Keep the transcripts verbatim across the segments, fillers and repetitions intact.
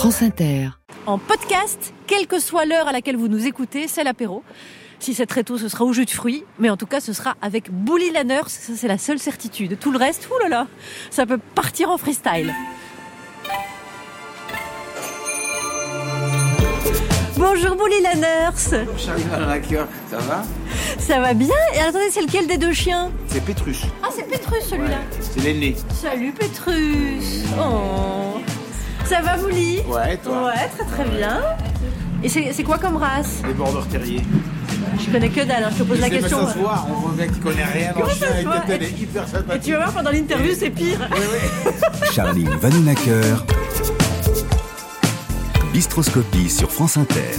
France Inter. En podcast, quelle que soit l'heure à laquelle vous nous écoutez, c'est l'apéro. Si c'est très tôt, ce sera au jus de fruits, mais en tout cas, ce sera avec Bouli la Nurse, ça c'est la seule certitude. Tout le reste, oulala, ça peut partir en freestyle. Bonjour Bouli la Nurse. Bonjour Charlie Vanhoenacker, ça va? Ça va bien. Et attendez, c'est lequel des deux chiens? C'est Pétrus. Ah, c'est Pétrus celui-là. Ouais, c'est l'aîné. Salut Pétrus. Oh. Ça va Bouli? Ouais, toi? Ouais, très très bien. Et c'est, c'est quoi comme race? Les border terriers. Je connais que dalle, hein, je te pose la Mais question. ça se voit, on voit bien que tu connais rien dans le chien, et que t'es hyper sympathique. Et tu vas voir, pendant l'interview, c'est pire. Oui, oui. Charlie Vanhoenacker. Bistroscopie sur France Inter.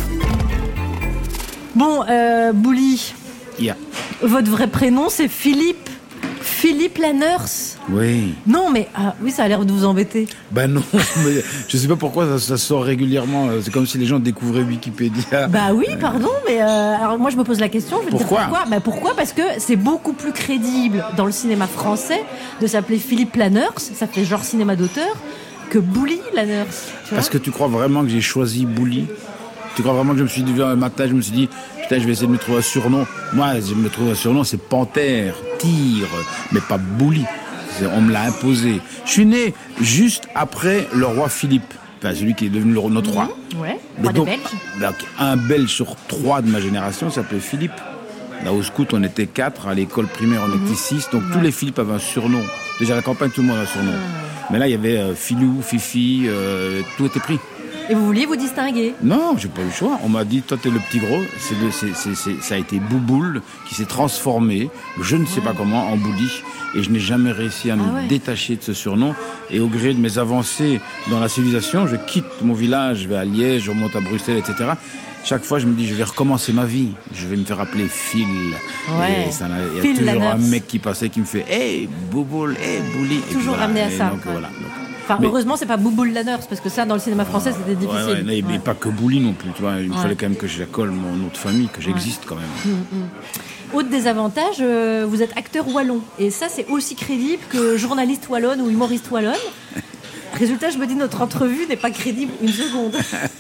Bon, euh, Bouli, Yeah. votre vrai prénom, c'est Philippe. Philippe la Nurse. Oui. Non, mais ah, oui, ça a l'air de vous embêter. Ben non, mais je sais pas pourquoi ça, ça sort régulièrement. C'est comme si les gens découvraient Wikipédia. Bah oui, pardon, mais euh, alors moi je me pose la question. Je vais te dire Pourquoi pourquoi. Bah pourquoi? Parce que c'est beaucoup plus crédible dans le cinéma français de s'appeler Philippe la Nurse, ça fait genre cinéma d'auteur, que Bouli la Nurse. Tu vois. Parce que tu crois vraiment que j'ai choisi Bouli? Tu crois vraiment que je me suis dit un matin, je me suis dit putain, je vais essayer de me trouver un surnom. Moi, je me trouve un surnom, c'est Panthère, Tigre, mais pas Bouli. C'est, on me l'a imposé. Je suis né juste après le roi Philippe, enfin celui qui est devenu le, notre roi. Ouais. Mais Roi des donc, Belges. donc, un Belge sur trois de ma génération s'appelait Philippe. Là au scout, on était quatre, à l'école primaire, on mm-hmm. était six, donc ouais. tous les Philippe avaient un surnom. Déjà à la campagne, tout le monde a un surnom. Mm. Mais là, il y avait euh, Filou, Fifi, euh, tout était pris. Et vous vouliez vous distinguer? Non, j'ai pas eu le choix. On m'a dit, toi t'es le petit gros. C'est le, c'est, c'est, c'est, ça a été Bouboule qui s'est transformé, je ne sais ouais. pas comment, en Bouli. Et je n'ai jamais réussi à me ah ouais. détacher de ce surnom. Et au gré de mes avancées dans la civilisation, je quitte mon village, je vais à Liège, je remonte à Bruxelles, et cetera. Chaque fois, je me dis, je vais recommencer ma vie. Je vais me faire appeler Phil. Ouais. Et ça, il y a Phil toujours un mec qui passait qui me fait, hey, Bouboule, hey, Bouli. Toujours voilà. ramené à et ça. Donc, ouais. voilà. Donc, Enfin, mais, heureusement, c'est pas Bouboule la Nurse, parce que ça, dans le cinéma français, ouais, c'était difficile. Ouais, ouais, mais, ouais. mais pas que Bouli non plus, tu vois. Il me ouais. fallait quand même que je colle mon nom de famille, que j'existe ouais. quand même. Mmh, mmh. Autre désavantage, euh, vous êtes acteur wallon. Et ça, c'est aussi crédible que journaliste wallonne ou humoriste wallonne. Résultat, je me dis, notre entrevue n'est pas crédible une seconde.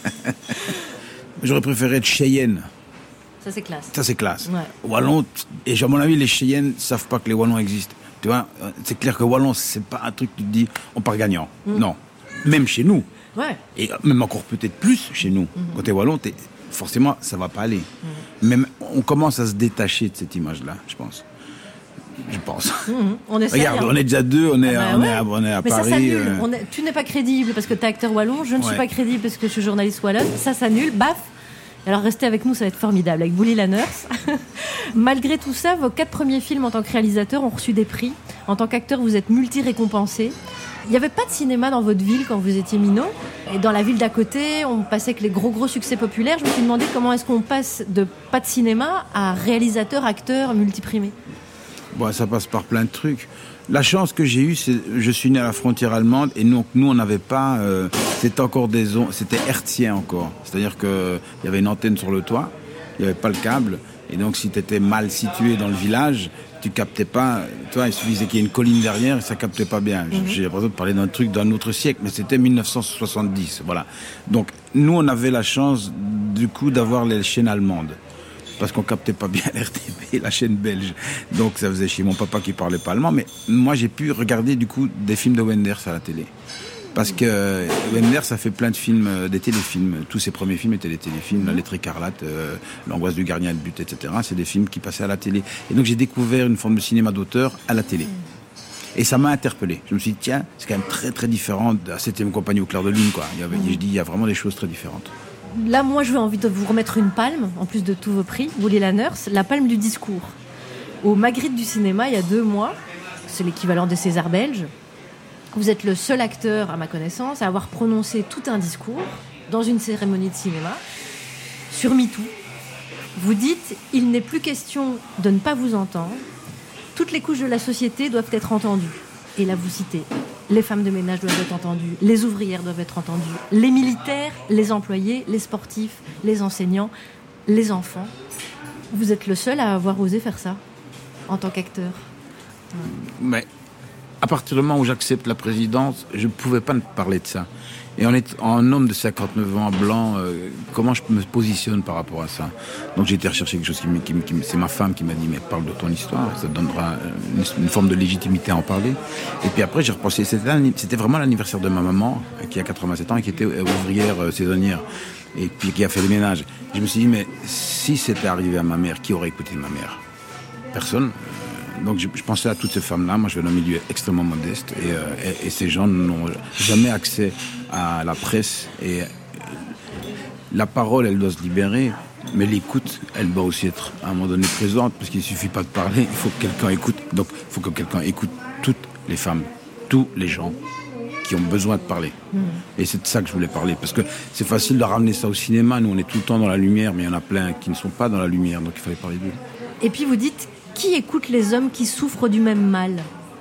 J'aurais préféré être Cheyenne. Ça, c'est classe. Ça, c'est classe. Ouais. Wallon, et à mon avis, les Cheyennes savent pas que les Wallons existent. Tu vois, c'est clair que Wallon, c'est pas un truc qui te dit, on part gagnant. Mmh. Non. Même chez nous. Ouais. Et même encore peut-être plus chez nous. Mmh. Quand t'es Wallon, t'es... forcément, ça va pas aller. Mmh. Même, on commence à se détacher de cette image-là, je pense. Je pense. Mmh. On essaie, Regarde, hein. on est déjà deux, on est, ah bah on ouais. est à, on est à mais Paris. Ça s'annule. Euh... On est... Tu n'es pas crédible parce que t'es acteur wallon. Je ne ouais. suis pas crédible parce que je suis journaliste wallonne. Ça s'annule. Baf. Alors restez avec nous, ça va être formidable, avec Bouli la Nurse. Malgré tout ça, vos quatre premiers films en tant que réalisateur ont reçu des prix. En tant qu'acteur, vous êtes multi-récompensé. Il n'y avait pas de cinéma dans votre ville quand vous étiez minot. Et dans la ville d'à côté, on passait avec les gros gros succès populaires. Je me suis demandé comment est-ce qu'on passe de pas de cinéma à réalisateur, acteur, multiprimé. Bon, ça passe par plein de trucs. La chance que j'ai eue, c'est je suis né à la frontière allemande et donc nous on n'avait pas, euh, c'était encore des ondes, c'était hertzien encore. C'est-à-dire que il y avait une antenne sur le toit, il n'y avait pas le câble et donc si tu étais mal situé dans le village, tu captais pas. Tu vois, il suffisait qu'il y ait une colline derrière et ça captait pas bien. Mm-hmm. J'ai l'impression de parler d'un truc d'un autre siècle, mais c'était dix-neuf cent soixante-dix. Voilà. Donc nous on avait la chance du coup d'avoir les chaînes allemandes. Parce qu'on captait pas bien l'R T B, la chaîne belge. Donc ça faisait chier mon papa qui parlait pas allemand. Mais moi, j'ai pu regarder du coup des films de Wenders à la télé. Parce que Wenders a fait plein de films, des téléfilms. Tous ses premiers films étaient des téléfilms. La Lettre écarlate, euh, L'angoisse du gardien de but, et cetera. C'est des films qui passaient à la télé. Et donc j'ai découvert une forme de cinéma d'auteur à la télé. Et ça m'a interpellé. Je me suis dit, tiens, c'est quand même très très différent de la septième compagnie au clair de lune, quoi. Il y avait, je dis, il y a vraiment des choses très différentes. Là, moi, j'ai envie de vous remettre une palme, en plus de tous vos prix, Bouli la Nurse, la palme du discours. Au Magritte du cinéma, il y a deux mois, c'est l'équivalent des Césars belges, vous êtes le seul acteur, à ma connaissance, à avoir prononcé tout un discours dans une cérémonie de cinéma sur MeToo. Vous dites, il n'est plus question de ne pas vous entendre, toutes les couches de la société doivent être entendues. Et là, vous citez, les femmes de ménage doivent être entendues, les ouvrières doivent être entendues, les militaires, les employés, les sportifs, les enseignants, les enfants. Vous êtes le seul à avoir osé faire ça, en tant qu'acteur. Mais à partir du moment où j'accepte la présidence, je ne pouvais pas ne parler de ça. Et en, est, en homme de cinquante-neuf ans, blanc, euh, comment je me positionne par rapport à ça? Donc j'ai été rechercher quelque chose qui, me, qui, me, qui me, c'est ma femme qui m'a dit, mais parle de ton histoire, ça te donnera une, une forme de légitimité à en parler. Et puis après j'ai repensé, c'était, c'était vraiment l'anniversaire de ma maman, qui a quatre-vingt-sept ans et qui était ouvrière euh, saisonnière, et puis qui a fait le ménage. Je me suis dit, mais si c'était arrivé à ma mère, qui aurait écouté ma mère? Personne. Donc je, je pensais à toutes ces femmes-là. Moi, je viens d'un milieu extrêmement modeste et, euh, et, et ces gens n'ont jamais accès à la presse. Et la parole, elle doit se libérer, mais l'écoute, elle doit aussi être à un moment donné présente, parce qu'il ne suffit pas de parler, il faut que quelqu'un écoute. Donc il faut que quelqu'un écoute toutes les femmes, tous les gens qui ont besoin de parler. Mmh. Et c'est de ça que je voulais parler, parce que c'est facile de ramener ça au cinéma. Nous, on est tout le temps dans la lumière, mais il y en a plein qui ne sont pas dans la lumière, donc il fallait parler d'eux. Et puis vous dites, qui écoute les hommes qui souffrent du même mal?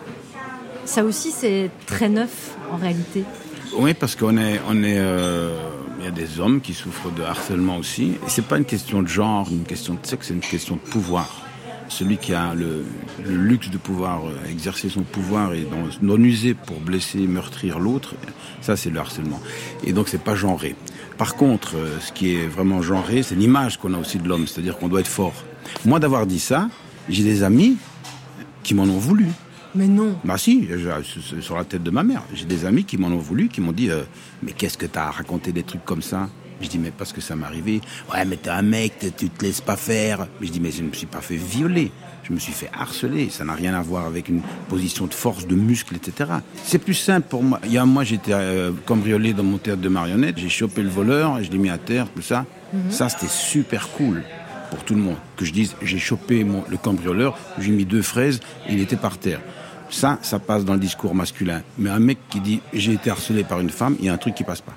Ça aussi, c'est très neuf, en réalité. Oui, parce qu'on est... On est euh, il y a des hommes qui souffrent de harcèlement aussi. Et c'est pas une question de genre, une question de sexe, c'est une question de pouvoir. Celui qui a le, le luxe de pouvoir exercer son pouvoir et d'en user pour blesser, meurtrir l'autre, ça, c'est le harcèlement. Et donc, c'est pas genré. Par contre, ce qui est vraiment genré, c'est l'image qu'on a aussi de l'homme, c'est-à-dire qu'on doit être fort. Moi, d'avoir dit ça, j'ai des amis qui m'en ont voulu. Mais non. Bah si, sur la tête de ma mère. J'ai des amis qui m'en ont voulu, qui m'ont dit euh, « Mais qu'est-ce que t'as à raconter des trucs comme ça ?» Je dis « Mais parce que ça m'est arrivé. »« Ouais, mais t'es un mec, tu te laisses pas faire. » Mais je dis « Mais je ne me suis pas fait violer. Je me suis fait harceler. Ça n'a rien à voir avec une position de force, de muscle, et cetera. C'est plus simple pour moi. Il y a un mois, j'étais euh, cambriolé dans mon théâtre de marionnettes. J'ai chopé le voleur, et je l'ai mis à terre, tout ça. Mm-hmm. Ça, c'était super cool pour tout le monde. Que je dise, j'ai chopé mon, le cambrioleur, j'ai mis deux fraises, et il était par terre. Ça, ça passe dans le discours masculin. Mais un mec qui dit, j'ai été harcelé par une femme, il y a un truc qui passe pas.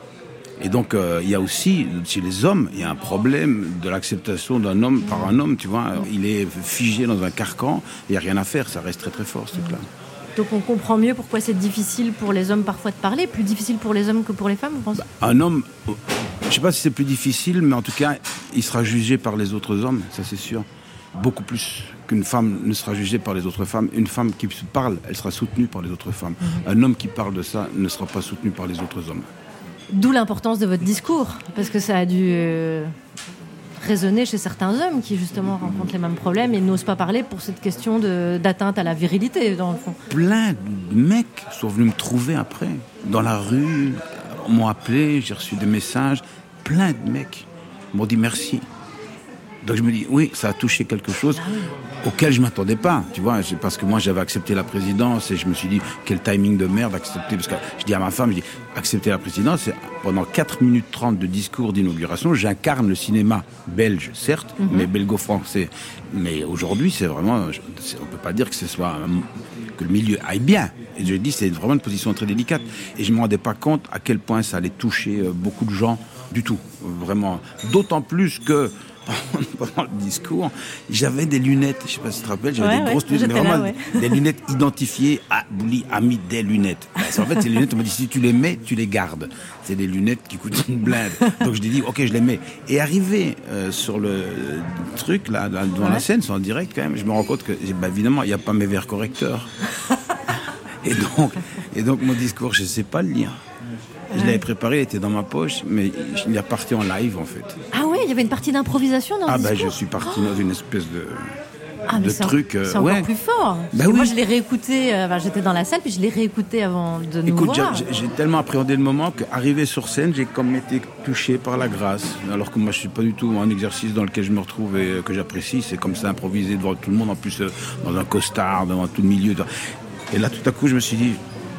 Et donc, euh, il y a aussi, chez les hommes, il y a un problème de l'acceptation d'un homme par un homme, tu vois. Il est figé dans un carcan, il n'y a rien à faire, ça reste très très fort, ce truc-là. Donc on comprend mieux pourquoi c'est difficile pour les hommes parfois de parler, plus difficile pour les hommes que pour les femmes, vous pensez ? Bah, un homme, je ne sais pas si c'est plus difficile, mais en tout cas, il sera jugé par les autres hommes, ça c'est sûr. Beaucoup plus qu'une femme ne sera jugée par les autres femmes. Une femme qui parle, elle sera soutenue par les autres femmes. Mmh. Un homme qui parle de ça ne sera pas soutenu par les autres hommes. D'où l'importance de votre discours, parce que ça a dû euh, résonner chez certains hommes qui justement rencontrent les mêmes problèmes et n'osent pas parler pour cette question de, d'atteinte à la virilité, dans le fond. Plein de mecs sont venus me trouver après, dans la rue, m'ont appelé, j'ai reçu des messages, plein de mecs m'ont dit merci. Donc je me dis, oui, ça a touché quelque chose ah oui. auquel je ne m'attendais pas, tu vois, parce que moi j'avais accepté la présidence et je me suis dit, quel timing de merde accepter, parce que je dis à ma femme, je dis, accepter la présidence, c'est pendant quatre minutes trente de discours d'inauguration, j'incarne le cinéma belge, certes, mm-hmm. mais belgo-français. Mais aujourd'hui, c'est vraiment, on ne peut pas dire que ce soit, que le milieu aille bien. Et je dis, c'est vraiment une position très délicate. Et je ne me rendais pas compte à quel point ça allait toucher beaucoup de gens du tout, vraiment. D'autant plus que, pendant le discours, j'avais des lunettes, je ne sais pas si tu te rappelles, j'avais ouais, des ouais, grosses lunettes, mais vraiment là, ouais. des lunettes identifiées, ah, Bouli a mis des lunettes. En fait, ces lunettes, on m'a dit, si tu les mets, tu les gardes. C'est des lunettes qui coûtent une blinde. Donc je lui ai dit, ok, je les mets. Et arrivé euh, sur le truc, là, là devant ouais. la scène, c'est en direct quand même, je me rends compte que, bah, évidemment, il n'y a pas mes verres correcteurs. et, donc, et donc, mon discours, je ne sais pas le lire. Je l'avais préparé, il était dans ma poche, mais il est parti en live, en fait. Ah ouais, il y avait une partie d'improvisation dans le ah discours. Ah ben, je suis parti oh. dans une espèce de, ah, de c'est truc... En, c'est encore ouais. plus fort. Ben oui. Moi, je l'ai réécouté, euh, enfin, j'étais dans la salle, puis je l'ai réécouté avant de nous Écoute, voir. J'ai, j'ai tellement appréhendé le moment qu'arrivé sur scène, j'ai comme été touché par la grâce. Alors que moi, je ne suis pas du tout un exercice dans lequel je me retrouve et que j'apprécie. C'est comme ça, improviser devant tout le monde, en plus euh, dans un costard, devant tout le milieu. Et là, tout à coup, je me suis dit...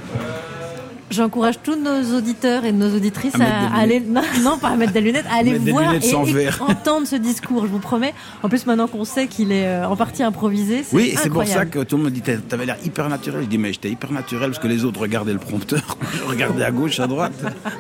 J'encourage tous nos auditeurs et nos auditrices à, à aller, non, non, pas à mettre des lunettes, à aller voir et, et entendre ce discours, je vous promets. En plus, maintenant qu'on sait qu'il est en partie improvisé, c'est oui, incroyable. C'est pour ça que tout le monde dit, t'avais l'air hyper naturel. Je dis, mais j'étais hyper naturel parce que les autres regardaient le prompteur, je regardais à gauche, à droite.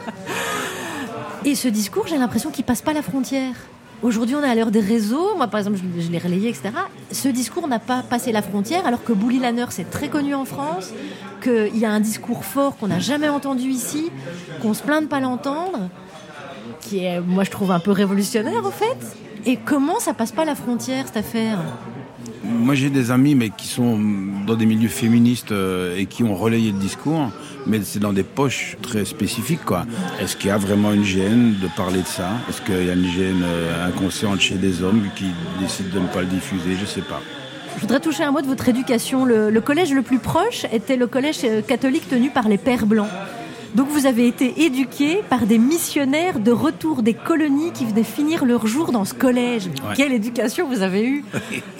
Et ce discours, j'ai l'impression qu'il passe pas la frontière. Aujourd'hui, on est à l'heure des réseaux. Moi, par exemple, je, je l'ai relayé, et cetera. Ce discours n'a pas passé la frontière, alors que Bouli Lanneur, c'est très connu en France, qu'il y a un discours fort qu'on n'a jamais entendu ici, qu'on se plaint de pas l'entendre, qui est, moi, je trouve un peu révolutionnaire, en fait. Et comment ça passe pas la frontière, cette affaire ? moi j'ai des amis mais qui sont dans des milieux féministes euh, et qui ont relayé le discours, mais c'est dans des poches très spécifiques, quoi. Est-ce qu'il y a vraiment une gêne de parler de ça? Est-ce qu'il y a une gêne euh, inconsciente chez des hommes qui décident de ne pas le diffuser? Je sais pas. Je voudrais toucher un mot de votre éducation. Le, le collège le plus proche était le collège catholique tenu par les Pères Blancs. Donc vous avez été éduqué par des missionnaires de retour des colonies qui venaient finir leur jour dans ce collège. Ouais. Quelle éducation vous avez eue.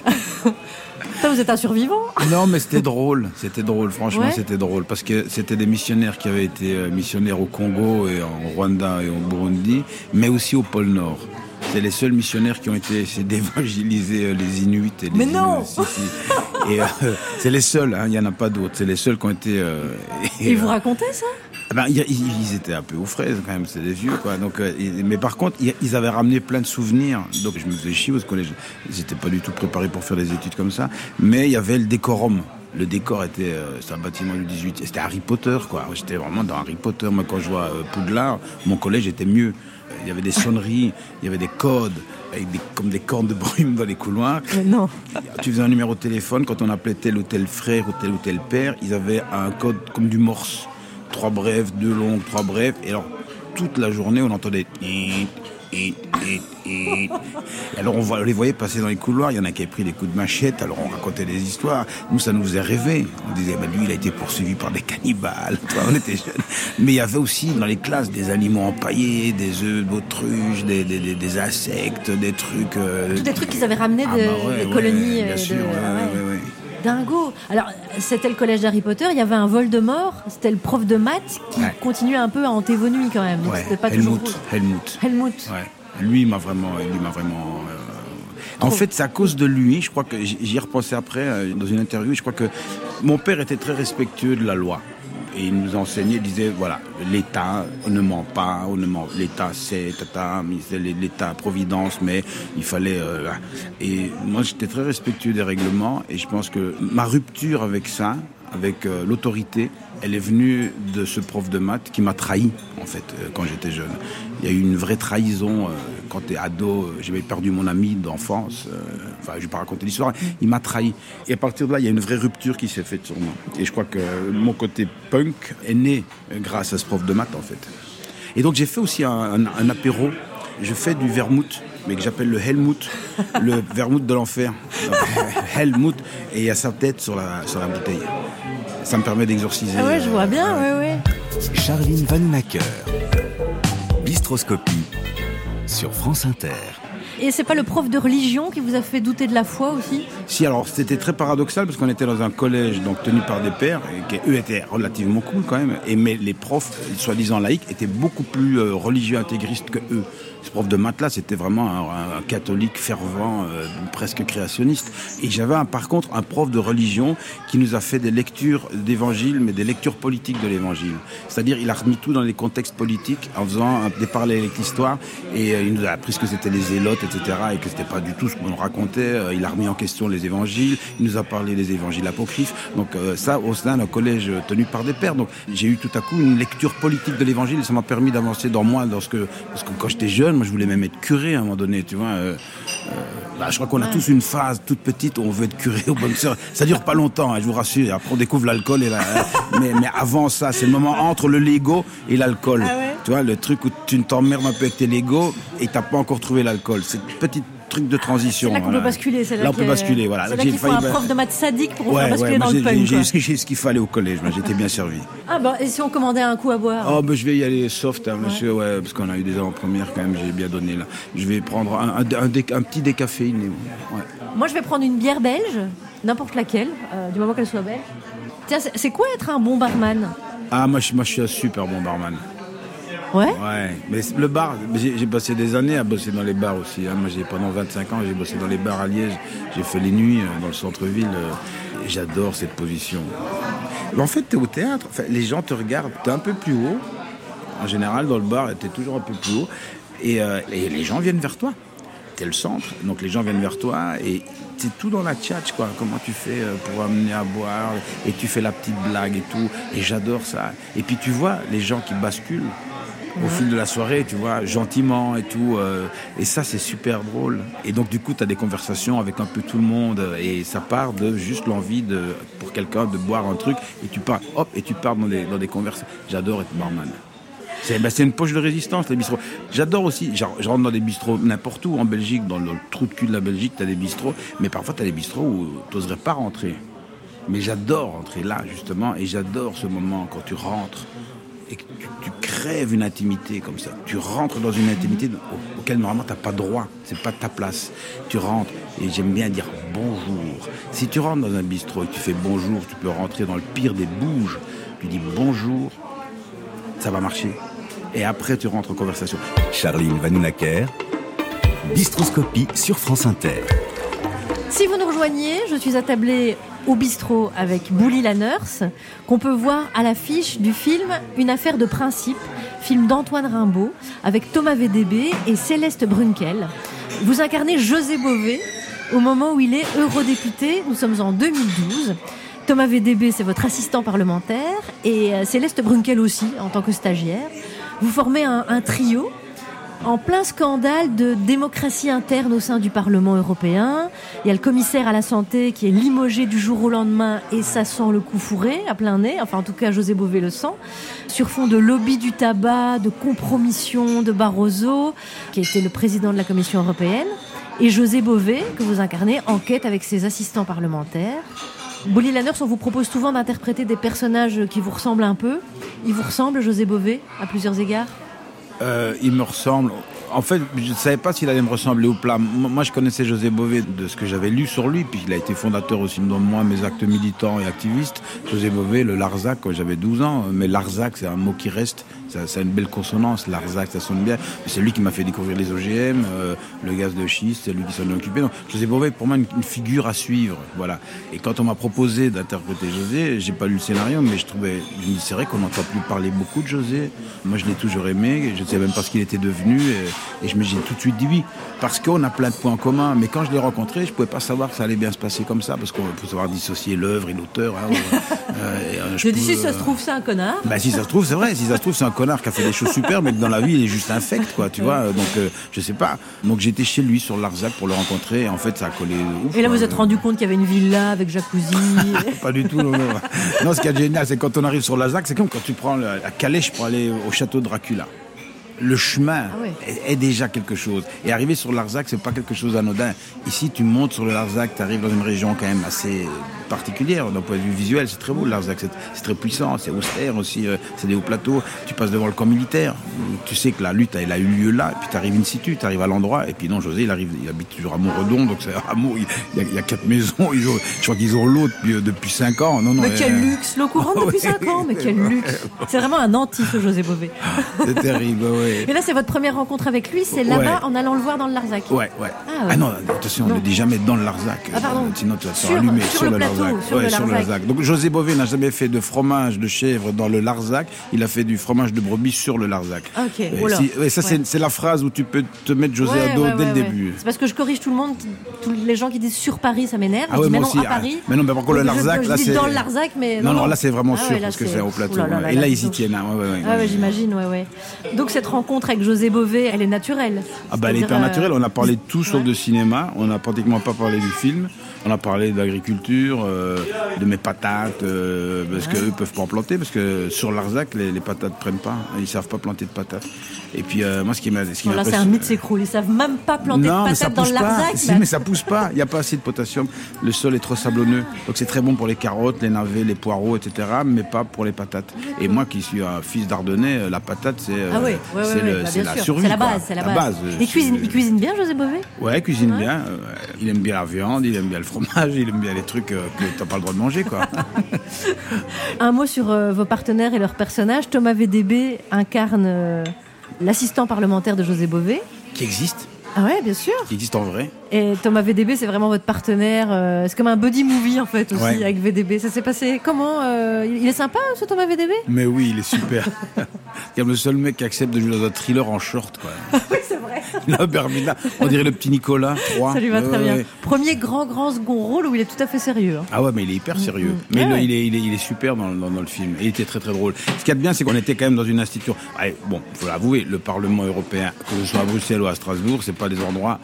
Ça, vous êtes un survivant. Non, mais c'était drôle. C'était drôle, franchement, ouais. C'était drôle. Parce que c'était des missionnaires qui avaient été missionnaires au Congo et en Rwanda et au Burundi, mais aussi au pôle Nord. C'est les seuls missionnaires qui ont été essayés d'évangéliser les Inuits et les Mais non si, si. Et euh, c'est les seuls, hein, il n'y en a pas d'autres. C'est les seuls qui ont été... Euh, et et vous euh, racontez ça? Ben, ils, ils étaient un peu aux fraises quand même, c'est des vieux, quoi. Donc, euh, mais par contre, ils avaient ramené plein de souvenirs. Donc je me faisais chier au collège. Ils n'étaient pas du tout préparés pour faire des études comme ça. Mais il y avait le décorum. Le décor était, euh, c'est un bâtiment du dix-huit. C'était Harry Potter, quoi. J'étais vraiment dans Harry Potter. Moi, quand je vois euh, Poudlard, mon collège était mieux. Il y avait des sonneries, il y avait des codes, avec des, comme des cornes de brume dans les couloirs. Mais non. Tu faisais un numéro de téléphone, quand on appelait tel ou tel frère ou tel ou tel père, ils avaient un code comme du morse. Trois brèves, deux longues, trois brèves. Et alors, toute la journée, on entendait... Et, et, et. Alors on les voyait passer dans les couloirs, il y en a qui avaient pris des coups de machette, alors on racontait des histoires. Nous, ça nous faisait rêver. On disait, bah, lui, il a été poursuivi par des cannibales. Toi, on était jeunes. Mais il y avait aussi dans les classes des aliments empaillés, des œufs d'autruche, des, des, des, des insectes, des trucs... Euh... Tous des trucs qu'ils avaient ramenés de, ah bah ouais, des colonies. Ouais, bien de... sûr, ouais, ouais, ouais, ouais. Dingo. Alors, c'était le collège d'Harry Potter, il y avait un Voldemort, c'était le prof de maths qui ouais. continuait un peu à hanter vos nuits quand même. Ouais. C'était pas Helmut, toujours Helmut. Helmut. Ouais. Lui m'a vraiment... Lui m'a vraiment euh... En fait, c'est à cause de lui, je crois que j'y ai repensé après, dans une interview, je crois que mon père était très respectueux de la loi. Et il nous enseignait, il disait, voilà, l'État, on ne ment pas, on ne ment, l'État c'est, tata, c'est l'État providence, mais il fallait... Euh, et moi, j'étais très respectueux des règlements, et je pense que ma rupture avec ça, avec euh, l'autorité, elle est venue de ce prof de maths qui m'a trahi, en fait, euh, quand j'étais jeune. Il y a eu une vraie trahison. Euh, quand t'es ado, euh, j'avais perdu mon ami d'enfance. Euh, enfin, je vais pas raconter l'histoire. Il m'a trahi. Et à partir de là, il y a une vraie rupture qui s'est faite sur moi. Et je crois que mon côté punk est né grâce à ce prof de maths, en fait. Et donc, j'ai fait aussi un, un, un apéro. Je fais du vermouth, mais que j'appelle le Helmut, le vermouth de l'enfer. Helmut, et il y a sa tête sur la, sur la bouteille. Ça me permet d'exorciser. Ah ouais, je vois bien, euh, ouais, ouais. Charline Vanhoenacker, Bistroscopie, sur France Inter. Et c'est pas le prof de religion qui vous a fait douter de la foi aussi? Si, alors c'était très paradoxal parce qu'on était dans un collège donc tenu par des pères et qui eux étaient relativement cool quand même. Et mais les profs, soi-disant laïcs, étaient beaucoup plus euh, religieux intégristes que eux. Ce prof de maths là, c'était vraiment un, un catholique fervent, euh, presque créationniste. Et j'avais un, par contre un prof de religion qui nous a fait des lectures d'évangile, mais des lectures politiques de l'évangile. C'est-à-dire, il a remis tout dans les contextes politiques en faisant un, des parallèles avec l'histoire. Et euh, il nous a appris ce que c'était les zélotes, et cetera. Et que c'était pas du tout ce qu'on racontait. Euh, il a remis en question les évangiles. Il nous a parlé des évangiles apocryphes. Donc euh, ça, au sein d'un collège tenu par des pères. Donc j'ai eu tout à coup une lecture politique de l'évangile. Et ça m'a permis d'avancer dans moi, dans ce que, parce que quand j'étais jeune, moi je voulais même être curé à un moment donné, tu vois. Euh, euh, bah, je crois qu'on a tous une phase toute petite où on veut être curé aux bonnes sœurs. Ça dure pas longtemps, hein, je vous rassure. Après on découvre l'alcool et la, mais, mais avant ça, c'est le moment entre le Lego et l'alcool. Ah ouais. Tu vois, le truc où tu t'emmerdes un peu avec tes Lego et t'as pas encore trouvé l'alcool. C'est une petite truc de transition. C'est là qu'on voilà. peut basculer. C'est là, là on peut que... basculer, voilà. C'est là, là qu'il faut un prof de maths sadique pour ouais, faire basculer ouais, dans j'ai, le punk. J'ai, j'ai, j'ai ce qu'il fallait au collège, moi, j'étais bien servi. Ah bah, et si on commandait un coup à boire? Oh, bah, je vais y aller soft, hein, monsieur, ouais. ouais, parce qu'on a eu des avant-premières quand même, j'ai bien donné là. Je vais prendre un, un, un, dé, un petit décaféiné. Ouais. Moi, je vais prendre une bière belge, n'importe laquelle, euh, du moment qu'elle soit belge. Tiens, c'est, c'est quoi être un bon barman? Ah, moi je, moi, je suis un super bon barman. Ouais. Ouais, mais le bar, j'ai, j'ai passé des années à bosser dans les bars aussi. Hein. Moi, j'ai, pendant vingt-cinq ans, j'ai bossé dans les bars à Liège. J'ai fait les nuits euh, dans le centre-ville. Euh, et j'adore cette position. Mais en fait, t'es au théâtre. Enfin, les gens te regardent. T'es un peu plus haut. En général, dans le bar, t'es toujours un peu plus haut. Et, euh, et les gens viennent vers toi. T'es le centre. Donc, les gens viennent vers toi et c'est tout dans la tchatch, quoi. Comment tu fais pour amener à boire. Et tu fais la petite blague et tout. Et j'adore ça. Et puis, tu vois les gens qui basculent. au Ouais. fil de la soirée, tu vois, gentiment et tout. Euh, et ça, c'est super drôle. Et donc, du coup, tu as des conversations avec un peu tout le monde. Et ça part de juste l'envie de, pour quelqu'un de boire un truc. Et tu pars, hop, et tu pars dans des, dans des conversations. J'adore être barman. C'est, ben, c'est une poche de résistance, les bistrots. J'adore aussi, je rentre dans des bistrots n'importe où, en Belgique, dans le trou de cul de la Belgique, tu as des bistrots. Mais parfois, tu as des bistrots où tu n'oserais pas rentrer. Mais j'adore rentrer là, justement. Et j'adore ce moment quand tu rentres. Et que tu, tu crèves une intimité comme ça. Tu rentres dans une intimité au, auquel normalement tu n'as pas droit. C'est pas ta place. Tu rentres, et j'aime bien dire bonjour. Si tu rentres dans un bistrot et que tu fais bonjour, tu peux rentrer dans le pire des bouges. Tu dis bonjour, ça va marcher. Et après, tu rentres en conversation. Charline Vanhoenacker, Bistroscopie sur France Inter. Si vous nous rejoignez, je suis attablée au bistrot avec Bouli la Nurse, qu'on peut voir à l'affiche du film Une affaire de principe, film d'Antoine Rimbaud, avec Thomas V D B et Céleste Brunkel. Vous incarnez José Bové au moment où il est eurodéputé. Nous sommes en deux mille douze. Thomas V D B, c'est votre assistant parlementaire, et Céleste Brunkel aussi, en tant que stagiaire. Vous formez un, un trio en plein scandale de démocratie interne au sein du Parlement européen. Il y a le commissaire à la santé qui est limogé du jour au lendemain et ça sent le coup fourré à plein nez. Enfin, en tout cas, José Bové le sent. Sur fond de lobby du tabac, de compromission de Barroso, qui était le président de la Commission européenne. Et José Bové, que vous incarnez, enquête avec ses assistants parlementaires. Bouli la Nurse, on vous propose souvent d'interpréter des personnages qui vous ressemblent un peu. Il vous ressemble, José Bové, à plusieurs égards ? Euh, il me ressemble. En fait, je ne savais pas s'il allait me ressembler au plat. Moi, je connaissais José Bové de ce que j'avais lu sur lui, puis il a été fondateur aussi de moi, mes actes militants et activistes. José Bové, le Larzac, quand j'avais douze ans. Mais Larzac, c'est un mot qui reste. Ça, ça a une belle consonance. Larzac, ça sonne bien. C'est lui qui m'a fait découvrir les O G M, euh, le gaz de schiste, c'est lui qui s'en est occupé. Donc, José Bové, pour moi, une, une figure à suivre. Voilà. Et quand on m'a proposé d'interpréter José, j'ai pas lu le scénario, mais je trouvais, je me dis, c'est vrai qu'on n'entend plus parler beaucoup de José. Moi, je l'ai toujours aimé. Je ne sais même pas ce qu'il était devenu. Et, et je me j'ai tout de suite dit oui, parce qu'on a plein de points communs. Mais quand je l'ai rencontré, je ne pouvais pas savoir que ça allait bien se passer comme ça, parce qu'on peut savoir dissocier l'œuvre et l'auteur. Hein, euh, et, euh, je dis, peux, si ça se trouve, c'est un connard. Bah, si ça se trouve, c'est vrai. Si ça se trouve, c'est un connard qui a fait des choses super, mais que dans la vie, il est juste infect, quoi, tu vois. Donc, euh, je sais pas. Donc, j'étais chez lui sur Larzac pour le rencontrer. Et en fait, ça a collé ouf. Et là, quoi. vous êtes rendu compte qu'il y avait une villa avec jacuzzi. Pas du tout, non, non. Non, ce qui est génial, c'est quand on arrive sur Larzac, c'est comme quand tu prends la calèche pour aller au château de Dracula. Le chemin ah ouais. est, est déjà quelque chose. Et arriver sur Larzac, c'est pas quelque chose d'anodin. Ici, tu montes sur le Larzac, tu arrives dans une région quand même assez particulière d'un point de vue visuel. C'est très beau, le Larzac. C'est, c'est très puissant, c'est austère aussi. Euh, c'est des hauts plateaux. Tu passes devant le camp militaire. Tu sais que la lutte, elle a eu lieu là. Et puis tu arrives in situ, tu arrives à l'endroit. Et puis non, José, il arrive, il habite toujours à Montredon. Donc c'est un hameau. Il y, a, il y a quatre maisons. Ils ont, je crois qu'ils ont l'eau depuis, depuis cinq ans. Non, non, mais euh, quel luxe! L'eau courante depuis cinq ans. Mais quel luxe! C'est vraiment un anti, ce José Bové. C'est terrible, ouais. Et là, c'est votre première rencontre avec lui, c'est là-bas, ouais. en allant le voir dans le Larzac. Ouais, ouais. Ah, ouais. ah non, attention, on non. ne dit jamais dans le Larzac. Ah, pardon. Euh, sinon, tu vas te sur, faire allumer sur, sur le, le plateau, Larzac. sur, ouais, le sur le Larzac. Larzac. Donc, José Bové n'a jamais fait de fromage de chèvre dans le Larzac. Il a fait du fromage de brebis sur le Larzac. Ok, Et voilà. si, ouais, ça, ouais. c'est, c'est la phrase où tu peux te mettre José ouais, à dos ouais, dès ouais, le ouais. début. C'est parce que je corrige tout le monde, tous les gens qui disent sur Paris, ça m'énerve. Ah je ouais, dis, mais moi non, aussi. à Paris. Ah, mais non, mais par contre, le Larzac, je, je là, dis c'est. dans le Larzac, mais. Non, non, là, c'est vraiment ah, sûr, ouais, parce que c'est... c'est au plateau. Là, là, là, Et là, là, ils y donc... tiennent. Hein. Ouais, ouais, ouais, ah, ouais, ouais. j'imagine, ouais, ouais. Donc, cette rencontre avec José Bové, elle est naturelle. Ah bah elle est hyper naturelle, on a parlé de tout sauf de cinéma, on n'a pratiquement pas parlé du film, on a parlé d'agriculture, euh, de mes patates, euh, parce qu'eux peuvent pas en planter, parce que sur Larzac, les, les patates prennent pas, ils savent pas planter de patates. Et puis euh, moi ce qui m'a... Ce qui bon, là c'est un mythe s'écroule, ils savent même pas planter non, de patates dans le Larzac. Si, mais ça pousse pas, il n'y a pas assez de potassium, le sol est trop sablonneux, donc c'est très bon pour les carottes, les navets, les poireaux, et cetera, mais pas pour les patates. Et moi qui suis un fils d'Ardennais, la patate c'est, ah oui, euh, ouais, c'est, ouais, le, ouais, bah, c'est la sûr. survie. C'est la base, quoi. c'est la la base. base. Il cuisine, il cuisine bien, José Bové ? Ouais, il cuisine ouais. bien. Euh, il aime bien la viande, il aime bien le fromage, il aime bien les trucs euh, que t'as pas le droit de manger, quoi. Un mot sur euh, vos partenaires et leurs personnages. Thomas V D B incarne euh, l'assistant parlementaire de José Bové. Qui existe. Ah ouais, bien sûr. Qui existe en vrai. Et Thomas V D B, c'est vraiment votre partenaire. Euh, c'est comme un buddy movie en fait aussi ouais. avec V D B. Ça s'est passé comment euh, Il est sympa ce Thomas V D B ? Mais oui, il est super. C'est le seul mec qui accepte de jouer dans un thriller en short, quoi. Ah oui, c'est vrai. vrai. La Bermuda, on dirait le petit Nicolas, trois. Ça lui va ouais, très ouais, bien. ouais. Premier grand, grand second rôle où il est tout à fait sérieux. Hein. Ah ouais, mais il est hyper sérieux. Mmh. Mais Ah le- ouais. il, est, il, est, il est super dans, dans, dans le film. Et il était très très drôle. Ce qu'il y a de bien, c'est qu'on était quand même dans une institution. Allez, bon, il faut l'avouer, le Parlement européen, que ce soit à Bruxelles ou à Strasbourg, c'est pas des endroits.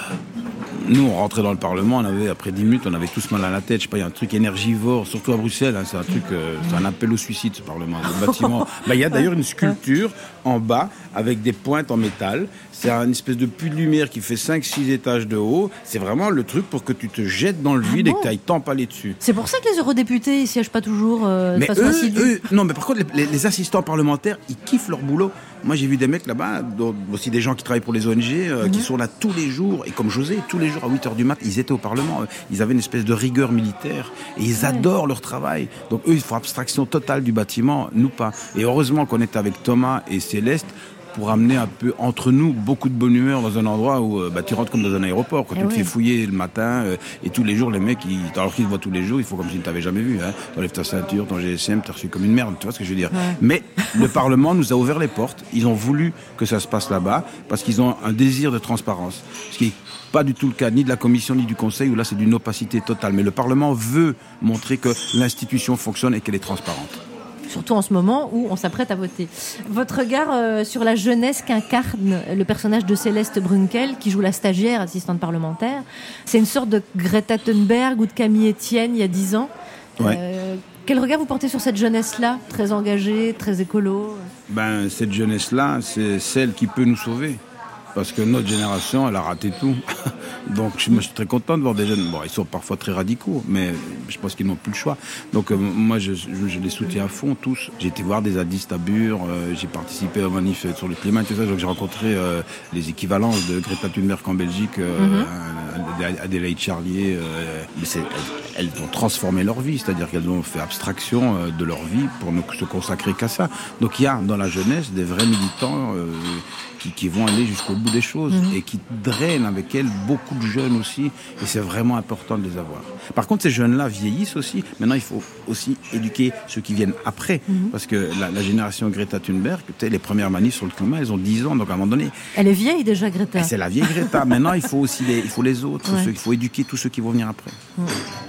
Nous, on rentrait dans le Parlement, on avait, après dix minutes, on avait tous mal à la tête. Je sais pas, il y a un truc énergivore, surtout à Bruxelles. Hein, c'est un truc, euh, c'est un appel au suicide, ce Parlement. Le bâtiment. Bah, il y a d'ailleurs une sculpture en bas avec des pointes en métal. C'est une espèce de puits de lumière qui fait cinq six étages de haut. C'est vraiment le truc pour que tu te jettes dans le Ah vide bon et que tu ailles t'empaler dessus. C'est pour ça que les eurodéputés, ils siègent pas toujours euh, de Mais façon eux, assidue. eux, non, mais par contre, les, les- les assistants parlementaires, ils kiffent leur boulot. Moi, j'ai vu des mecs là-bas, dont- aussi des gens qui travaillent pour les O N G, euh, Mhm. qui sont là tous les jours. Et comme José, tous les jours à huit heures du mat, ils étaient au Parlement. Ils avaient une espèce de rigueur militaire. Et ils adorent leur travail. Donc eux, ils font abstraction totale du bâtiment, nous pas. Et heureusement qu'on était avec Thomas et Céleste pour amener un peu entre nous beaucoup de bonne humeur dans un endroit où euh, bah, tu rentres comme dans un aéroport. Quand Eh tu te oui. fais fouiller le matin euh, et tous les jours, les mecs, ils, alors qu'ils te voient tous les jours, il faut comme s'ils ne t'avaient jamais vu. Hein. T'enlèves ta ceinture, ton G S M, t'es reçu comme une merde. Tu vois ce que je veux dire? Ouais. Mais le Parlement nous a ouvert les portes. Ils ont voulu que ça se passe là-bas parce qu'ils ont un désir de transparence. Ce qui est pas du tout le cas ni de la Commission ni du Conseil où là c'est d'une opacité totale. Mais le Parlement veut montrer que l'institution fonctionne et qu'elle est transparente. Surtout en ce moment où on s'apprête à voter. Votre regard euh, sur la jeunesse qu'incarne le personnage de Céleste Brunkel, qui joue la stagiaire assistante parlementaire, c'est une sorte de Greta Thunberg ou de Camille Etienne il y a dix ans. Ouais. Euh, quel regard vous portez sur cette jeunesse-là, très engagée, très écolo? Ben, cette jeunesse-là, c'est celle qui peut nous sauver. Parce que notre génération, elle a raté tout. Donc, je, moi, je suis très content de voir des jeunes. Bon, ils sont parfois très radicaux, mais je pense qu'ils n'ont plus le choix. Donc, euh, moi, je, je, je les soutiens à fond, tous. J'ai été voir des zadistes à Bure, euh, j'ai participé aux manifs sur le climat, tout ça. Donc, j'ai rencontré euh, les équivalences de Greta Thunberg en Belgique, euh, mm-hmm. Adélaïde Charlier. Euh, c'est, elles, elles ont transformé leur vie, c'est-à-dire qu'elles ont fait abstraction euh, de leur vie pour ne se consacrer qu'à ça. Donc, il y a dans la jeunesse des vrais militants euh, qui, qui vont aller jusqu'au bout des choses mmh. et qui drainent avec elles beaucoup de jeunes aussi, et c'est vraiment important de les avoir. Par contre, ces jeunes-là vieillissent aussi. Maintenant, il faut aussi éduquer ceux qui viennent après, mmh. parce que la, la génération Greta Thunberg, les premières manifs sur le climat, elles ont dix ans, donc à un moment donné... Elle est vieille déjà, Greta. C'est la vieille Greta. Maintenant, il faut aussi les, il faut les autres, ouais. ceux, il faut éduquer tous ceux qui vont venir après. Mmh.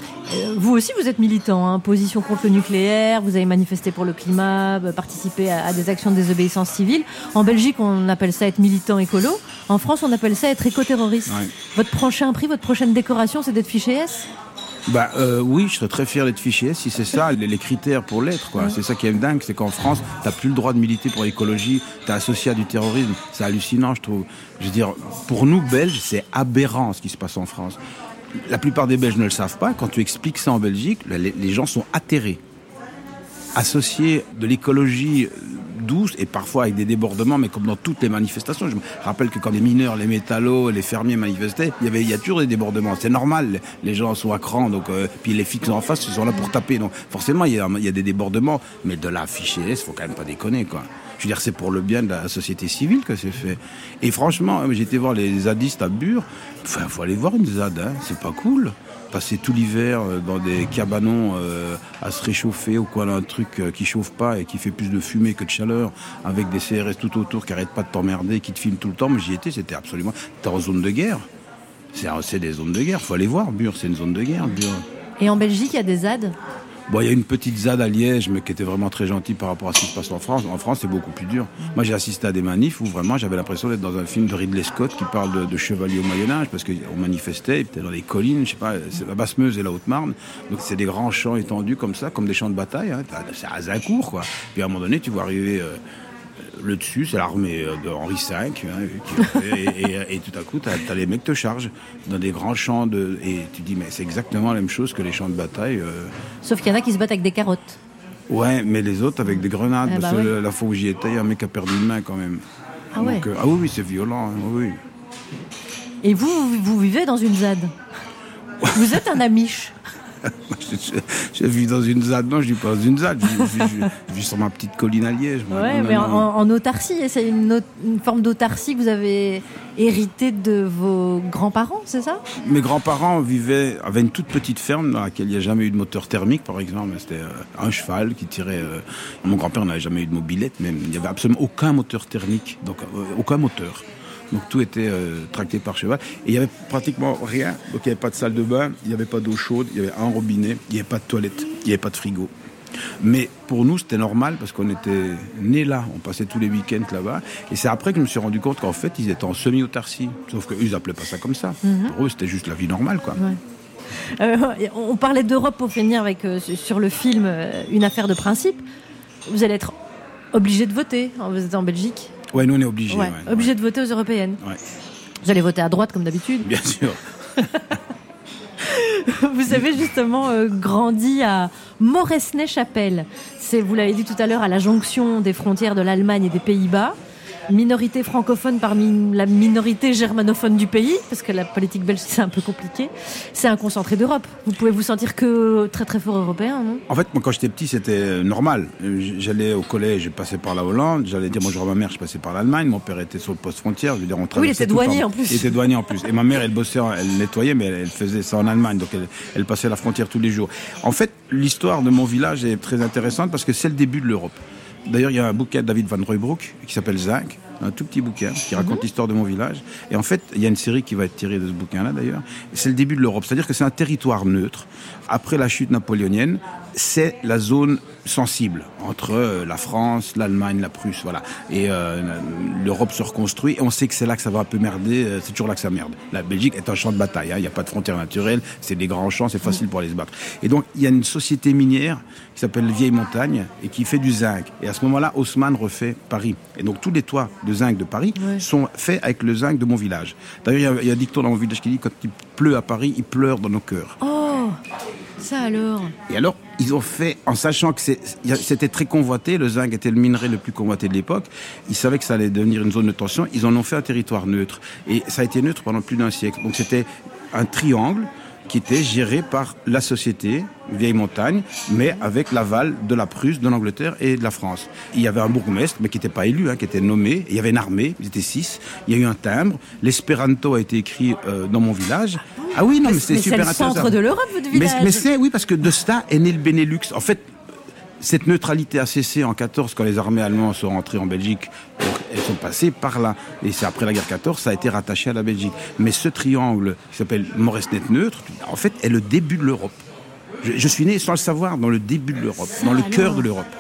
Vous aussi, vous êtes militant, hein, position contre le nucléaire, vous avez manifesté pour le climat, participé à, à des actions de désobéissance civile. En Belgique, on appelle ça être militant écolo. En France, on appelle ça être écoterroriste. Ouais. Votre prochain prix, votre prochaine décoration, c'est d'être fiché S ? Bah euh, oui, je serais très fier d'être fiché S si c'est ça, les, les critères pour l'être, quoi. Ouais. C'est ça qui est dingue, c'est qu'en France, t'as plus le droit de militer pour l'écologie, t'es associé à du terrorisme. C'est hallucinant, je trouve. Je veux dire, pour nous, Belges, c'est aberrant ce qui se passe en France. La plupart des Belges ne le savent pas. Quand tu expliques ça en Belgique, les, les gens sont atterrés. Associés de l'écologie douce et parfois avec des débordements, mais comme dans toutes les manifestations. Je me rappelle que quand les mineurs, les métallos, les fermiers manifestaient, il y avait, il y a toujours des débordements. C'est normal, les gens sont à cran, donc euh, puis les fixes en face, ils sont là pour taper. Donc forcément, il y a, il y a des débordements, mais de la fiché S, faut quand même pas déconner, quoi. Je veux dire, c'est pour le bien de la société civile que c'est fait. Et franchement, j'ai été voir les zadistes à Bure. Enfin, faut aller voir une zad, hein. C'est pas cool. Passer tout l'hiver dans des cabanons euh, à se réchauffer ou quoi, là, un truc euh, qui chauffe pas et qui fait plus de fumée que de chaleur, avec des C R S tout autour qui arrêtent pas de t'emmerder, qui te filment tout le temps. Mais j'y étais, c'était absolument... T'es en zone de guerre. C'est, c'est des zones de guerre. Faut aller voir. Bure, c'est une zone de guerre, Bure. Et en Belgique, il y a des ZAD ? Bon, il y a une petite ZAD à Liège, mais qui était vraiment très gentille par rapport à ce qui se passe en France. En France, c'est beaucoup plus dur. Moi, j'ai assisté à des manifs où vraiment j'avais l'impression d'être dans un film de Ridley Scott qui parle de, de chevaliers au Moyen-Âge, parce qu'on manifestait, peut-être dans les collines, je sais pas, c'est la Basse-Meuse et la Haute-Marne. Donc, c'est des grands champs étendus comme ça, comme des champs de bataille. Hein. C'est à Azincourt, quoi. Puis à un moment donné, tu vois arriver... Euh, le dessus, c'est l'armée de Henri cinq, hein, qui, et, et, et tout à coup, t'as, t'as les mecs te chargent dans des grands champs de, et tu dis mais c'est exactement la même chose que les champs de bataille. Euh... Sauf qu'il y en a qui se battent avec des carottes. Ouais, mais les autres avec des grenades. Ah, parce bah que ouais. La fois où j'y étais, il y a un mec qui a perdu une main quand même. Ah ouais. Donc, euh, ah oui, oui, c'est violent. Hein, oui. Et vous, vous vivez dans une ZAD. Vous êtes un Amish. je, je vis dans une ZAD, non, je vis pas dans une ZAD, je, je, je, je vis sur ma petite colline à Liège. Moi. Ouais, non, mais non, en, non. en autarcie, c'est une, autre, une forme d'autarcie que vous avez héritée de vos grands-parents, c'est ça ? Mes grands-parents vivaient, avaient une toute petite ferme dans laquelle il n'y a jamais eu de moteur thermique, par exemple. C'était euh, un cheval qui tirait... Euh... Mon grand-père n'avait jamais eu de mobilette, même. Il n'y avait absolument aucun moteur thermique, donc euh, aucun moteur. Donc tout était euh, tracté par cheval. Et il n'y avait pratiquement rien. Donc il n'y avait pas de salle de bain, il n'y avait pas d'eau chaude, il y avait un robinet, il n'y avait pas de toilette, il n'y avait pas de frigo. Mais pour nous, c'était normal parce qu'on était nés là. On passait tous les week-ends là-bas. Et c'est après que je me suis rendu compte qu'en fait, ils étaient en semi-autarcie. Sauf qu'eux, ils n'appelaient pas ça comme ça. Mm-hmm. Pour eux, c'était juste la vie normale, quoi. Ouais. Euh, on parlait d'Europe pour finir avec, euh, sur le film euh, Une affaire de principe. Vous allez être obligé de voter. Vous êtes en Belgique. Ouais, nous on est obligés. Ouais, ouais, obligé ouais. de voter aux européennes. Ouais. Vous allez voter à droite comme d'habitude. Bien sûr. Vous avez justement euh, grandi à Moresnet-Chapelle. C'est, vous l'avez dit tout à l'heure, à la jonction des frontières de l'Allemagne et des Pays-Bas. Minorité francophone parmi la minorité germanophone du pays, parce que la politique belge, c'est un peu compliqué. C'est un concentré d'Europe. Vous pouvez vous sentir que très très fort européen, non ? En fait, moi, quand j'étais petit, c'était normal. J'allais au collège, je passais par la Hollande. J'allais dire bonjour à ma mère, je passais par l'Allemagne. Mon père était sur le poste frontière. Je veux dire, on traversait. Oui, il était douanier en plus. Il était douanier en plus. Et ma mère, elle bossait, elle nettoyait, mais elle faisait ça en Allemagne. Donc, elle, elle passait la frontière tous les jours. En fait, l'histoire de mon village est très intéressante parce que c'est le début de l'Europe. D'ailleurs, il y a un bouquin de David Van Rooibroek qui s'appelle Zinc, un tout petit bouquin qui raconte mmh. l'histoire de mon village. Et en fait, il y a une série qui va être tirée de ce bouquin-là, d'ailleurs. C'est le début de l'Europe. C'est-à-dire que c'est un territoire neutre. Après la chute napoléonienne, c'est la zone sensible entre la France, l'Allemagne, la Prusse, voilà. Et euh, l'Europe se reconstruit. Et on sait que c'est là que ça va un peu merder. C'est toujours là que ça merde. La Belgique est un champ de bataille. Hein. Il n'y a pas de frontières naturelles. C'est des grands champs. C'est facile pour aller se battre. Et donc, il y a une société minière qui s'appelle Vieille Montagne et qui fait du zinc. Et à ce moment-là, Haussmann refait Paris. Et donc, tous les toits de zinc de Paris ouais. sont faits avec le zinc de mon village. D'ailleurs, il y, y a un dicton dans mon village qui dit quand il pleut à Paris, il pleure dans nos cœurs. Oh, ça alors. Et alors, ils ont fait, en sachant que c'est, c'était très convoité, le zinc était le minerai le plus convoité de l'époque, ils savaient que ça allait devenir une zone de tension, ils en ont fait un territoire neutre. Et ça a été neutre pendant plus d'un siècle. Donc c'était un triangle qui était géré par la société Vieille Montagne, mais avec l'aval de la Prusse, de l'Angleterre et de la France. Il y avait un bourgmestre, mais qui n'était pas élu, hein, qui était nommé. Il y avait une armée, ils étaient six. Il y a eu un timbre. L'espéranto a été écrit euh, dans mon village. Ah oui, non, mais, mais c'est super intéressant. C'est le centre de l'Europe, votre village. Mais, mais c'est, oui, parce que de ça est né le Benelux. En fait, cette neutralité a cessé en quatorze quand les armées allemandes sont rentrées en Belgique. Elles sont passées par là. Et c'est après la guerre quatorze, ça a été rattaché à la Belgique. Mais ce triangle qui s'appelle Moresnet-Neutre, en fait, est le début de l'Europe. Je, je suis né sans le savoir dans le début de l'Europe, ça dans le alors. cœur de l'Europe.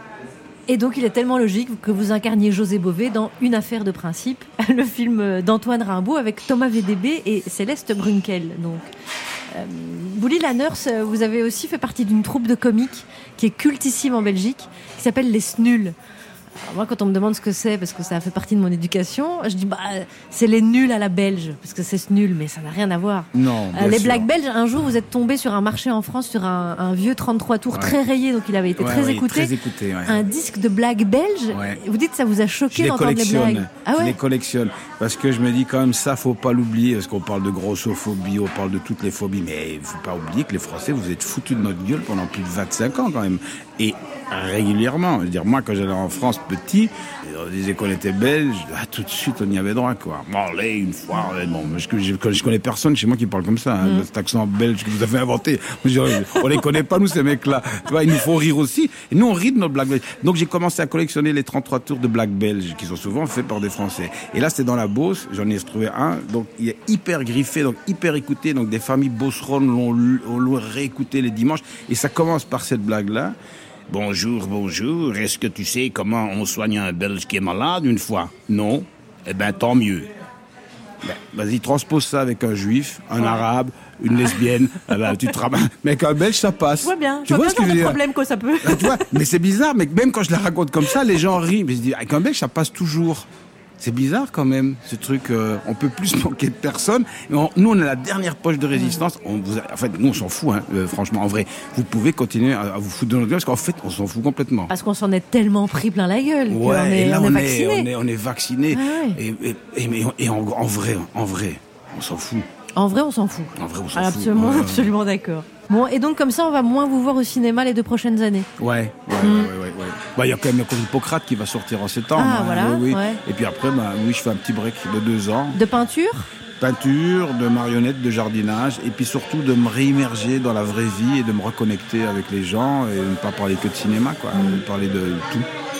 Et donc, il est tellement logique que vous incarniez José Bové dans Une affaire de principe, le film d'Antoine Rimbaud avec Thomas V D B et Céleste Brunkel. Donc, euh, Bouli Lanners, vous avez aussi fait partie d'une troupe de comiques qui est cultissime en Belgique, qui s'appelle Les Snuls. Alors moi, quand on me demande ce que c'est, parce que ça a fait partie de mon éducation, je dis bah c'est les nuls à la belge, parce que c'est nul, mais ça n'a rien à voir. Non. Euh, les sûr. blagues belges. Un jour, vous êtes tombé sur un marché en France sur un, un vieux trente-trois tours ouais. très rayé, donc il avait été ouais, très, ouais, écouté. très écouté. Ouais. Un disque de blagues belges. Ouais. Vous dites que ça vous a choqué d'entendre les blagues. Ah ouais. Je les collectionne parce que je me dis quand même ça, faut pas l'oublier, parce qu'on parle de grossophobie, on parle de toutes les phobies, mais il faut pas oublier que les Français, vous êtes foutus de notre gueule pendant plus de vingt-cinq ans quand même. Et régulièrement. Je veux dire, moi, quand j'allais en France petit, on disait qu'on était belge, ah, tout de suite, on y avait droit, quoi. Bon, allez, une fois, bon, je, je, je connais personne chez moi qui parle comme ça, hein, mm. cet accent belge que vous avez inventé. On les connaît pas, nous, ces mecs-là. Tu vois, ils nous font rire aussi. Et nous, on rit de notre blague belge. Donc, j'ai commencé à collectionner les trente-trois tours de blagues belges, qui sont souvent faits par des Français. Et là, c'était dans la Beauce, j'en ai trouvé un, donc, il est hyper griffé, donc, hyper écouté, donc, des familles beauceronnes l'ont, l'ont réécouté les dimanches. Et ça commence par cette blague-là. Bonjour, bonjour, est-ce que tu sais comment on soigne un Belge qui est malade une fois ? Non ? Eh ben, tant mieux. Ben, vas-y, transpose ça avec un juif, un ouais. arabe, une lesbienne, eh ben, tu te ramasses. Mais avec un Belge, ça passe. Je vois bien, tu je vois vois ce que je veux dire ? problème que ça peut. Ben, tu vois, mais c'est bizarre, mais même quand je la raconte comme ça, les gens rient. Mais je dis, avec un Belge, ça passe toujours. C'est bizarre quand même, ce truc. Euh, on peut plus manquer de personnes. On, nous, on a la dernière poche de résistance. On vous a, en fait, nous, on s'en fout. Hein, euh, franchement, en vrai, vous pouvez continuer à, à vous foutre de notre gueule parce qu'en fait, on s'en fout complètement. Parce qu'on s'en est tellement pris plein la gueule. Ouais. On est, et là, on, on est est, vacciné. on est, on est vacciné. Ah ouais. Et, et, et, et en, en vrai, en vrai, on s'en fout. En vrai, on s'en fout. En vrai, on s'en absolument, fout. Ouais, absolument ouais. d'accord. Bon, et donc comme ça, on va moins vous voir au cinéma les deux prochaines années. Ouais, ouais, mmh. ouais, ouais, ouais. Bah, il y a quand même Hippocrate qui va sortir en septembre. Ah, hein, voilà. Oui, oui. Ouais. Et puis après, bah, oui, je fais un petit break de deux ans. De peinture ? Peinture, de marionnettes, de jardinage, et puis surtout de me réimmerger dans la vraie vie et de me reconnecter avec les gens et ne pas parler que de cinéma, quoi, mmh. parler de tout.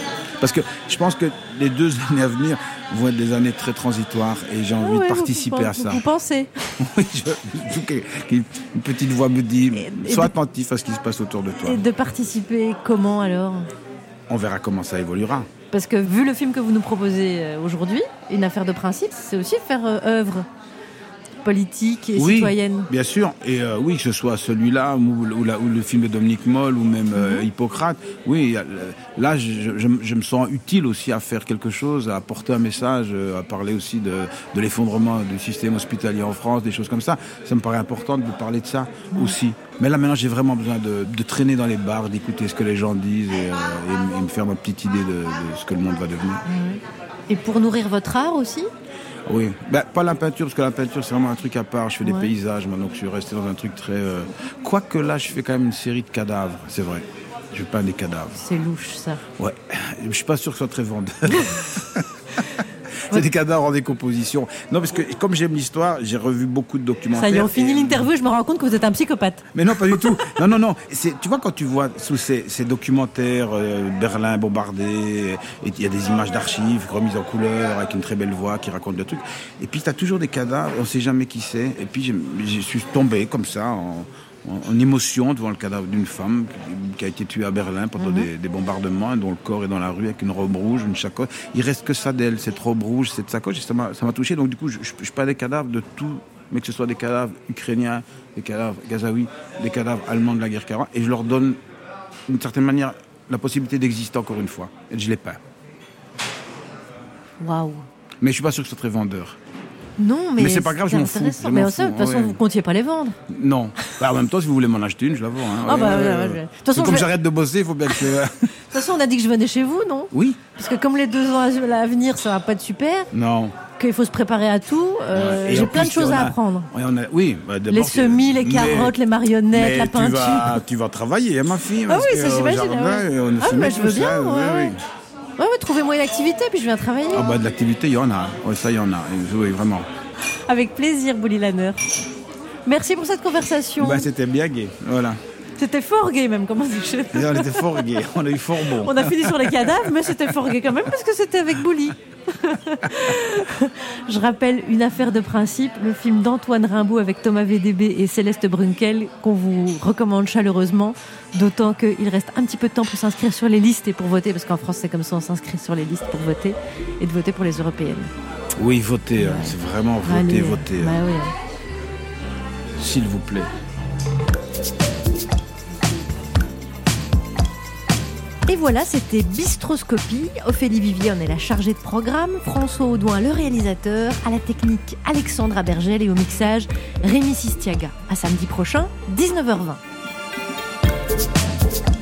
Parce que je pense que les deux années à venir vont être des années très transitoires et j'ai envie ouais, de participer vous, à ça. Vous pensez? Oui, je, une petite voix me dit, et, sois et attentif à ce qui se passe autour de toi. Et de participer comment alors? On verra comment ça évoluera. Parce que vu le film que vous nous proposez aujourd'hui, Une affaire de principe, c'est aussi faire euh, œuvre politique et oui, citoyenne. Bien sûr, et euh, oui, que ce soit celui-là ou, ou, la, ou le film de Dominique Moll ou même euh, mm-hmm. Hippocrate, oui, là je, je, je me sens utile aussi à faire quelque chose, à apporter un message, à parler aussi de, de l'effondrement du système hospitalier en France, des choses comme ça. Ça me paraît important de parler de ça mm-hmm. aussi. Mais là maintenant j'ai vraiment besoin de, de traîner dans les bars, d'écouter ce que les gens disent et, euh, et, et me faire ma petite idée de, de ce que le monde va devenir. Mm-hmm. Et pour nourrir votre art aussi? Oui, ben, pas la peinture, parce que la peinture, c'est vraiment un truc à part. Je fais des ouais. paysages, moi, donc je suis resté dans un truc très... Euh... Quoique là, je fais quand même une série de cadavres, c'est vrai. Je peins des cadavres. C'est louche, ça. Ouais, je suis pas sûr que ce soit très vendeur. C'est des cadavres en décomposition. Non, parce que comme j'aime l'histoire, j'ai revu beaucoup de documentaires. Ça y est, on finit et... l'interview, je me rends compte que vous êtes un psychopathe. Mais non, pas du tout. Non, non, non. C'est, tu vois, quand tu vois sous ces, ces documentaires, euh, Berlin bombardé, et il y a des images d'archives remises en couleur, avec une très belle voix qui raconte le truc. Et puis, tu as toujours des cadavres, on ne sait jamais qui c'est. Et puis, je suis tombé comme ça, en... en émotion devant le cadavre d'une femme qui a été tuée à Berlin pendant mmh. des, des bombardements, dont le corps est dans la rue avec une robe rouge, une sacoche. Il reste que ça d'elle, cette robe rouge, cette sacoche, et ça m'a, ça m'a touché. Donc du coup, je, je, je parle des cadavres de tout, mais que ce soit des cadavres ukrainiens, des cadavres gazaouis, des cadavres allemands de la guerre quarante, et je leur donne, d'une certaine manière, la possibilité d'exister encore une fois. Et je les peins. Waouh. Mais je suis pas sûr que ce soit très vendeur. Non, mais, mais c'est pas grave, je m'en fous. Je m'en mais fous. de toute façon, ouais. vous comptiez pas les vendre. Non. Bah, en même temps, si vous voulez m'en acheter une, je la vends. Hein. Ah, bah, euh, ouais, ouais. De toute façon, comme je... j'arrête de bosser, il faut bien que. De toute façon, on a dit que je venais chez vous, non? Oui. Parce que comme les deux ans à venir, ça va pas être super. Non. Qu'il faut se préparer à tout. Euh, ouais. J'ai plein plus, de choses à a... apprendre. Ouais, on a... Oui. Bah, les semis, les carottes, mais... les marionnettes, mais la peinture. Tu vas, tu vas travailler, hein, ma fille. Ah oui, ça j'imagine. Ouais. On ah, mais je veux bien. ça, ouais, oui, ouais. oui. Ouais, ouais, trouvez-moi une activité, puis je viens travailler. Ah bah de l'activité, il y en a. Oui, ça, il y en a. Oui, vraiment. Avec plaisir, Bouli Lanner. Merci pour cette conversation. Bah, c'était bien gai, voilà. C'était fort gai même, comment dire. On était fort gai, on a eu fort bon. On a fini sur les cadavres, mais c'était fort gai quand même, parce que c'était avec Bouli. Je rappelle Une affaire de principe, le film d'Antoine Rimbaud avec Thomas V D B et Céleste Brunkel, qu'on vous recommande chaleureusement, d'autant qu'il reste un petit peu de temps pour s'inscrire sur les listes et pour voter, parce qu'en France c'est comme ça, on s'inscrit sur les listes pour voter, et de voter pour les européennes. Oui, voter, ouais. C'est vraiment voter, Allez, voter. Bah oui. S'il vous plaît. Et voilà, c'était Bistroscopie. Ophélie Vivier en est la chargée de programme, François Audouin le réalisateur, à la technique Alexandra Bergel et au mixage Rémi Sistiaga. À samedi prochain, dix-neuf heures vingt.